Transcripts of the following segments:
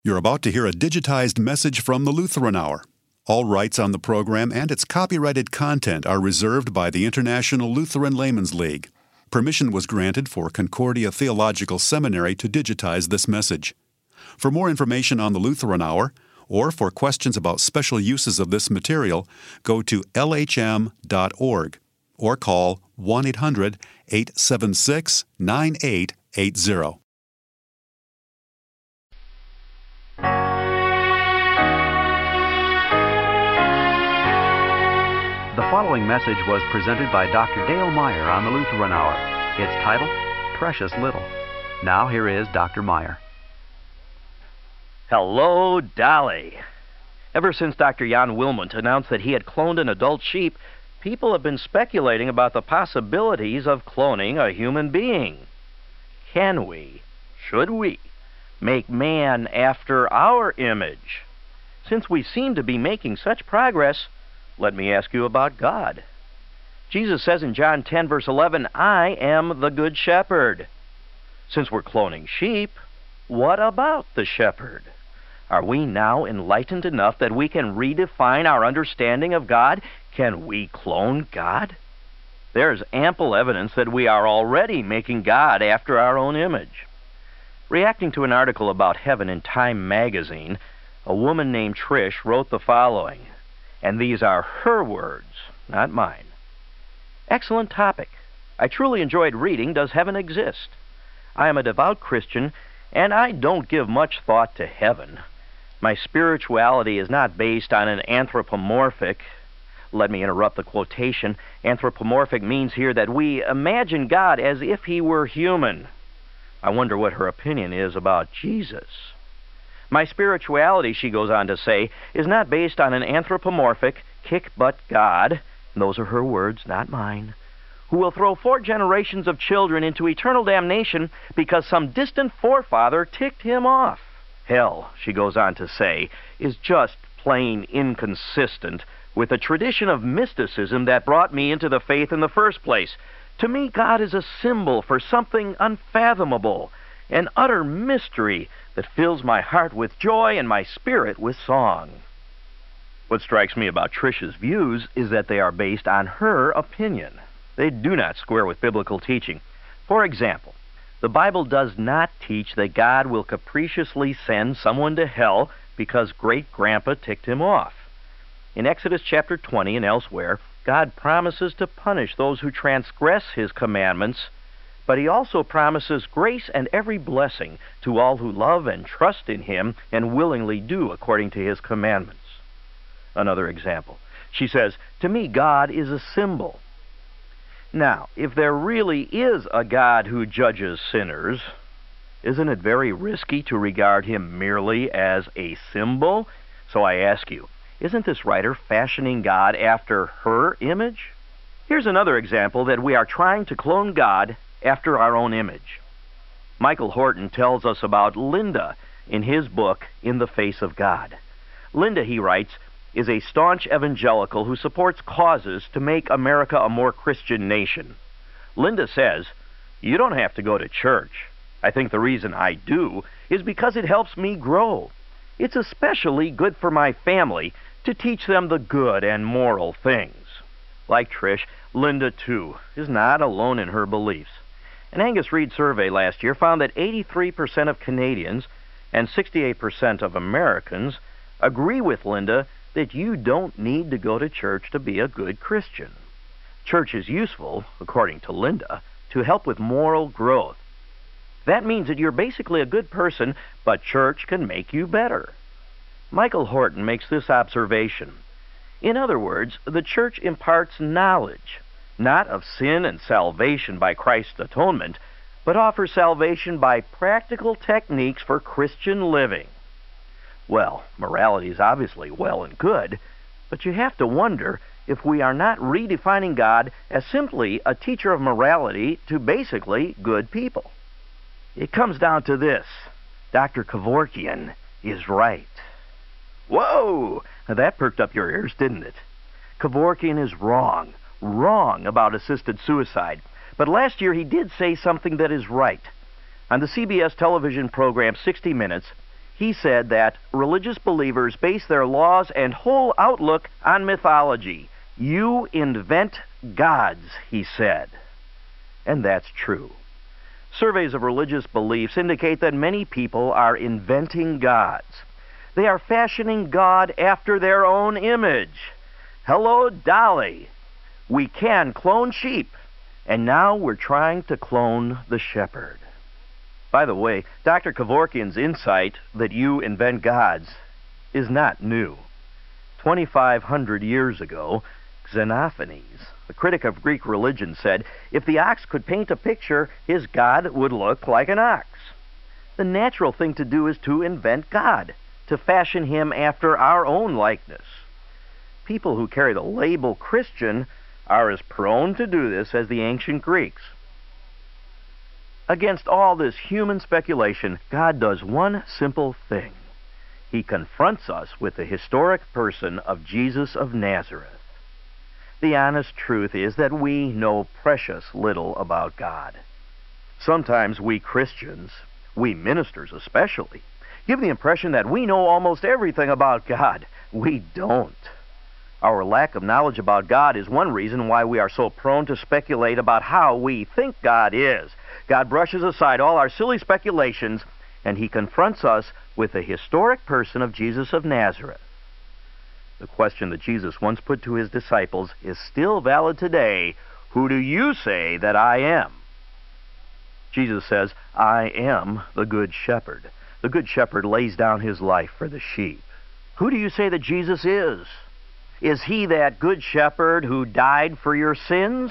You're about to hear a digitized message from the Lutheran Hour. All rights on the program and its copyrighted content are reserved by the International Lutheran Laymen's League. Permission was granted for Concordia Theological Seminary to digitize this message. For more information on the Lutheran Hour, or for questions about special uses of this material, go to lhm.org or call 1-800-876-9880. The following message was presented by Dr. Dale Meyer on the Lutheran Hour. It's titled, Precious Little. Now here is Dr. Meyer. Hello, Dolly. Ever since Dr. Jan Wilmont announced that he had cloned an adult sheep, people have been speculating about the possibilities of cloning a human being. Can we, should we, make man after our image? Since we seem to be making such progress, let me ask you about God. Jesus says in John 10, verse 11, I am the good shepherd. Since we're cloning sheep, what about the shepherd? Are we now enlightened enough that we can redefine our understanding of God? Can we clone God? There's ample evidence that we are already making God after our own image. Reacting to an article about heaven in Time magazine, a woman named Trish wrote the following, and these are her words, not mine. Excellent topic. I truly enjoyed reading Does Heaven Exist? I am a devout Christian, and I don't give much thought to heaven. My spirituality is not based on an anthropomorphic. Let me interrupt the quotation. Anthropomorphic means here that we imagine God as if he were human. I wonder what her opinion is about Jesus. My spirituality, she goes on to say, is not based on an anthropomorphic, kick-butt God, and those are her words, not mine, who will throw 4 generations of children into eternal damnation because some distant forefather ticked him off. Hell, she goes on to say, is just plain inconsistent with the tradition of mysticism that brought me into the faith in the first place. To me, God is a symbol for something unfathomable, an utter mystery that fills my heart with joy and my spirit with song. What strikes me about Trish's views is that they are based on her opinion. They do not square with biblical teaching. For example, the Bible does not teach that God will capriciously send someone to hell because great-grandpa ticked him off. In Exodus chapter 20 and elsewhere, God promises to punish those who transgress his commandments, but he also promises grace and every blessing to all who love and trust in him and willingly do according to his commandments. Another example. She says, to me, God is a symbol. Now, if there really is a God who judges sinners, isn't it very risky to regard him merely as a symbol? So I ask you, isn't this writer fashioning God after her image? Here's another example that we are trying to clone God after our own image. Michael Horton tells us about Linda in his book, In the Face of God. Linda, he writes, is a staunch evangelical who supports causes to make America a more Christian nation. Linda says, you don't have to go to church. I think the reason I do is because it helps me grow. It's especially good for my family to teach them the good and moral things. Like Trish, Linda, too, is not alone in her beliefs. An Angus Reid survey last year found that 83% of Canadians and 68% of Americans agree with Linda that you don't need to go to church to be a good Christian. Church is useful, according to Linda, to help with moral growth. That means that you're basically a good person, but church can make you better. Michael Horton makes this observation. In other words, the church imparts knowledge, not of sin and salvation by Christ's atonement, but offers salvation by practical techniques for Christian living. Well, morality is obviously well and good, but you have to wonder if we are not redefining God as simply a teacher of morality to basically good people. It comes down to this. Dr. Kevorkian is right. Whoa! Now that perked up your ears, didn't it? Kevorkian is wrong about assisted suicide. But last year he did say something that is right. On the CBS television program 60 Minutes, He said that religious believers base their laws and whole outlook on mythology. You invent gods, he said. And that's true. Surveys of religious beliefs indicate that many people are inventing gods. They are fashioning God after their own image. Hello, Dolly. We can clone sheep, and now we're trying to clone the shepherd. By the way, Dr. Kevorkian's insight that you invent gods is not new. 2,500 years ago, Xenophanes, a critic of Greek religion, said, if the ox could paint a picture, his god would look like an ox. The natural thing to do is to invent God, to fashion him after our own likeness. People who carry the label Christian are as prone to do this as the ancient Greeks. Against all this human speculation, God does one simple thing. He confronts us with the historic person of Jesus of Nazareth. The honest truth is that we know precious little about God. Sometimes we Christians, we ministers especially, give the impression that we know almost everything about God. We don't. Our lack of knowledge about God is one reason why we are so prone to speculate about how we think God is. God brushes aside all our silly speculations, and he confronts us with the historic person of Jesus of Nazareth. The question that Jesus once put to his disciples is still valid today. Who do you say that I am? Jesus says, I am the good shepherd. The good shepherd lays down his life for the sheep. Who do you say that Jesus is? Is he that good shepherd who died for your sins?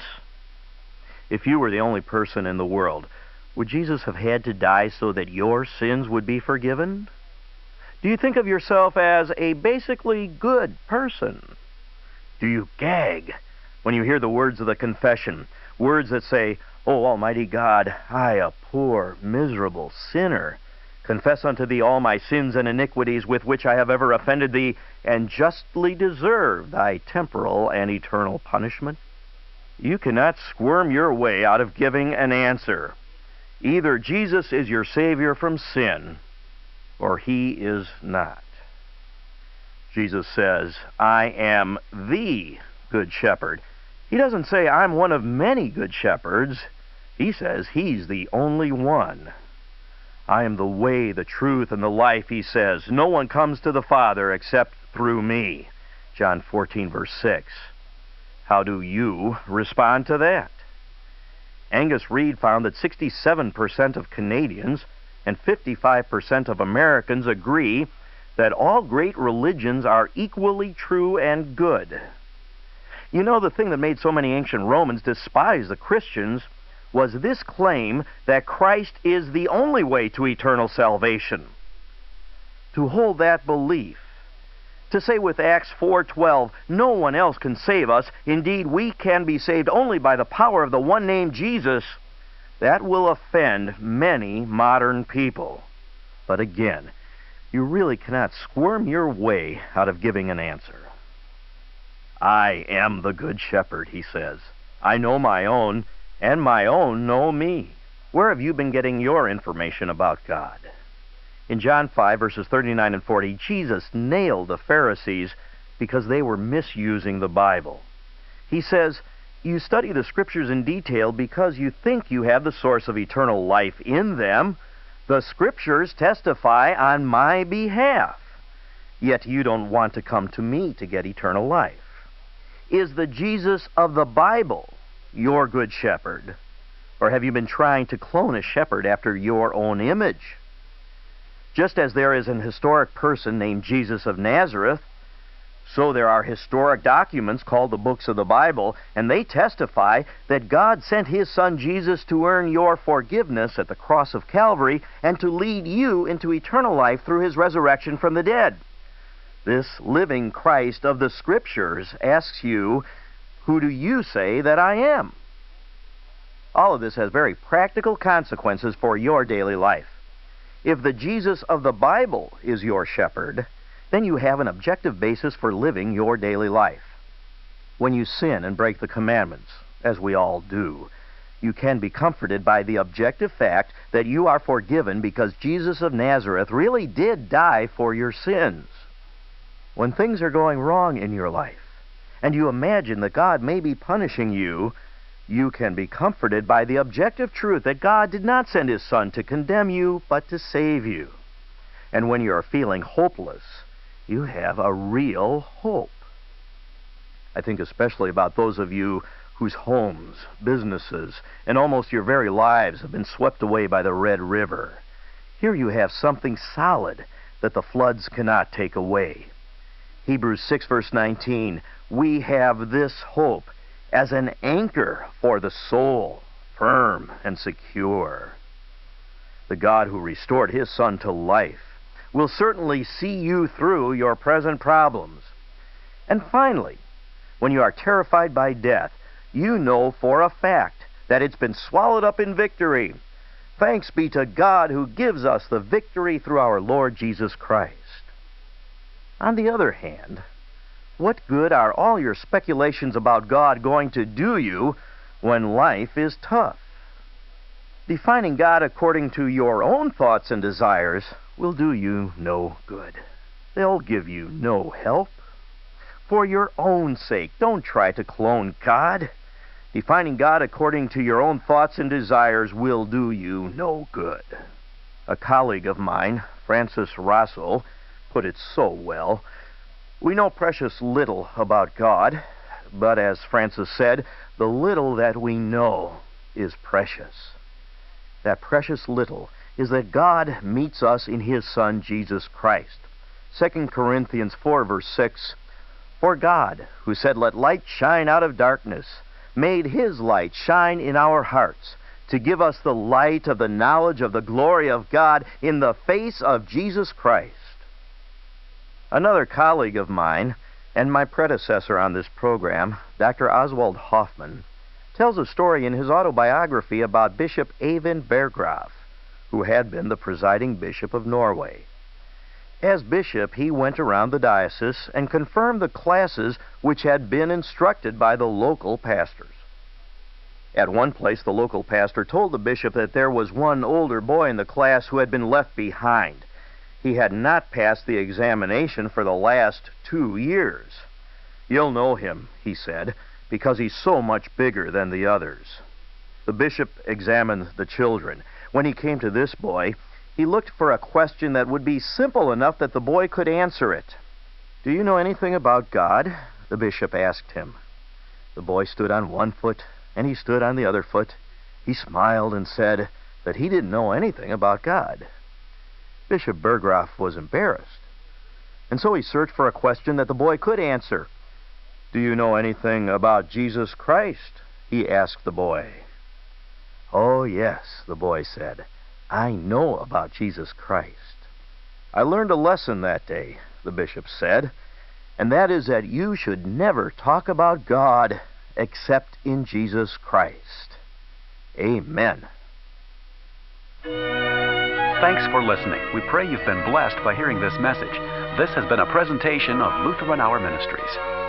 If you were the only person in the world, would Jesus have had to die so that your sins would be forgiven? Do you think of yourself as a basically good person? Do you gag when you hear the words of the confession, words that say, O Almighty God, I, a poor, miserable sinner, confess unto thee all my sins and iniquities with which I have ever offended thee, and justly deserve thy temporal and eternal punishment? You cannot squirm your way out of giving an answer. Either Jesus is your Savior from sin, or he is not. Jesus says, I am the good shepherd. He doesn't say, I'm one of many good shepherds. He says he's the only one. I am the way, the truth, and the life, he says. No one comes to the Father except through me. John 14, verse 6. How do you respond to that? Angus Reid found that 67% of Canadians and 55% of Americans agree that all great religions are equally true and good. You know, the thing that made so many ancient Romans despise the Christians was this claim that Christ is the only way to eternal salvation. To hold that belief, to say with Acts 4:12, no one else can save us, indeed we can be saved only by the power of the one named Jesus, that will offend many modern people. But again, you really cannot squirm your way out of giving an answer. I am the good shepherd, he says. I know my own, and my own know me. Where have you been getting your information about God? In John 5, verses 39 and 40, Jesus nailed the Pharisees because they were misusing the Bible. He says, you study the Scriptures in detail because you think you have the source of eternal life in them. The Scriptures testify on my behalf. Yet you don't want to come to me to get eternal life. Is the Jesus of the Bible your good shepherd? Or have you been trying to clone a shepherd after your own image? Just as there is an historic person named Jesus of Nazareth, so there are historic documents called the books of the Bible, and they testify that God sent his Son Jesus to earn your forgiveness at the cross of Calvary and to lead you into eternal life through his resurrection from the dead. This living Christ of the Scriptures asks you, who do you say that I am? All of this has very practical consequences for your daily life. If the Jesus of the Bible is your shepherd, then you have an objective basis for living your daily life. When you sin and break the commandments, as we all do, You can be comforted by the objective fact that you are forgiven because Jesus of Nazareth really did die for your sins. When things are going wrong in your life, and you imagine that God may be punishing you, you can be comforted by the objective truth that God did not send His Son to condemn you, but to save you. And when you are feeling hopeless, you have a real hope. I think especially about those of you whose homes, businesses, and almost your very lives have been swept away by the Red River. Here you have something solid that the floods cannot take away. Hebrews 6 verse 19, we have this hope as an anchor for the soul, firm and secure. The God who restored His Son to life will certainly see you through your present problems. And finally, when you are terrified by death, you know for a fact that it's been swallowed up in victory. Thanks be to God who gives us the victory through our Lord Jesus Christ. On the other hand, what good are all your speculations about God going to do you when life is tough? Defining God according to your own thoughts and desires will do you no good. They'll give you no help. For your own sake, don't try to clone God. Defining God according to your own thoughts and desires will do you no good. A colleague of mine, Francis Russell, put it so well. We know precious little about God, but as Francis said, the little that we know is precious. That precious little is that God meets us in His Son, Jesus Christ. 2 Corinthians 4 verse 6, for God, who said, let light shine out of darkness, made His light shine in our hearts, to give us the light of the knowledge of the glory of God in the face of Jesus Christ. Another colleague of mine, and my predecessor on this program, Dr. Oswald Hoffman, tells a story in his autobiography about Bishop Eivind Berggrav, who had been the presiding bishop of Norway. As bishop, he went around the diocese and confirmed the classes which had been instructed by the local pastors. At one place, the local pastor told the bishop that there was one older boy in the class who had been left behind. He had not passed the examination for the last 2 years. You'll know him, he said, because he's so much bigger than the others. The bishop examined the children. When he came to this boy, he looked for a question that would be simple enough that the boy could answer it. Do you know anything about God? The bishop asked him. The boy stood on one foot, and he stood on the other foot. He smiled and said that he didn't know anything about God. Bishop Berggrav was embarrassed, and so he searched for a question that the boy could answer. Do you know anything about Jesus Christ? He asked the boy. Oh, yes, the boy said. I know about Jesus Christ. I learned a lesson that day, the bishop said, and that is that you should never talk about God except in Jesus Christ. Amen. Thanks for listening. We pray you've been blessed by hearing this message. This has been a presentation of Lutheran Hour Ministries.